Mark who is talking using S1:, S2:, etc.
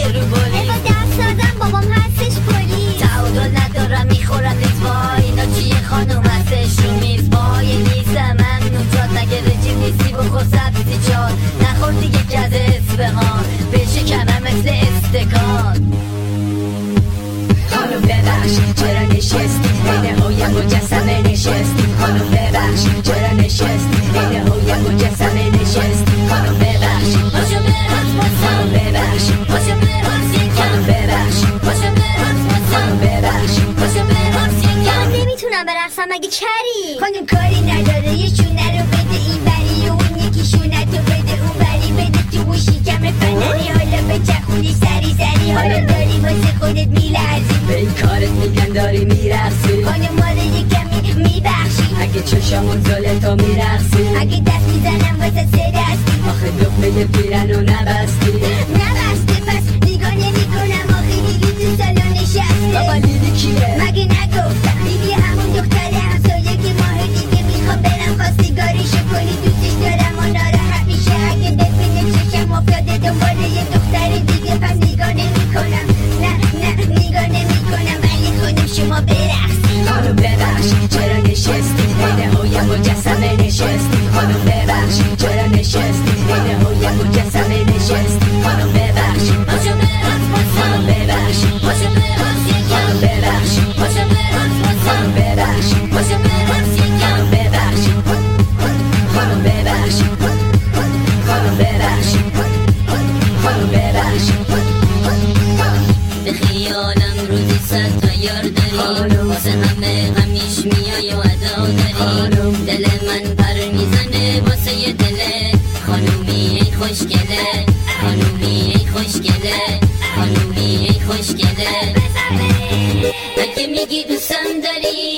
S1: یه رو بولی
S2: با دست دادم بابام هستش پلی
S1: تعادل ندارم میخورم نیز وای اینا چیه خانوم هستش رو میز وای نیستم ممنون جات نگه رجیم نیستی بخور سبزی جات نخور دیگه گز اسفهان بشه کمم مثل استکان
S3: خانم ببخشید چرا نشستی بین هوی مجسمه نشستی خانم ببخشید چرا نشستی بین هوی مجسمه نشستی خانم ببخشید
S1: پاشو برات
S3: خانم ببخشید
S1: پاشو برات
S3: خانم ببخشید
S1: پاشو برات
S3: خانم ببخشید
S1: پاشو برات
S2: من نمیتونم برقصم مگه کری
S4: خانم کاری نداره یه شونه رو بده این بری و اون یکی شونه تو بده اون بری بده تو اون شیکم فنری حالا بچخونی سری سری حالا داری واسه خودت میلرزی
S3: به این کارت میگن داری میرقصی
S4: خانم مال یه کمی میبخشی
S3: اگه چشامون زل تو میرقصی
S4: اگه دست میزنم واسه سه دستی
S3: آخه دکمه پیرنو نبستی
S4: نبسته پس نگاه نمی کنم آخه دیدی تو سالن نشسته
S3: بابا لیلی کیه
S4: مگه نگفتم لیلی همون دختره همسایه که ماه دیگه میخوام برم خواستگاریشو کنی دوستش دارم و ناراحت میشه اگه ببینه چشم افتاده دنبال یه دختر دیگه پس نگاه نمی کنم نه نگاه نمی کنم ولی خودم شما برقصی
S3: خانم ببخشید چرا نشستی بین هوی مجسمه نشستی خانم ببخشید چرا نشستی بین هوی مجسمه نشستی خانم ببخشید
S1: پاشو برات
S3: خانم ببخشید
S1: پاشو برات
S3: خانم ببخشید
S1: پاشو برات
S3: خانم ببخشید
S1: پاشو برات
S3: خانم ببخشید خانم ببخشید خانم ببخشید خانم ببخشید
S1: به خیالم روزی صد تا یار داری واسه همه همیش میای و ادا داری دل من پر میزنه واسه یه دله خانومی ای خوشگله خانومی ای خوشگله خانومی ای خوشگله اگه میگی دوستم داری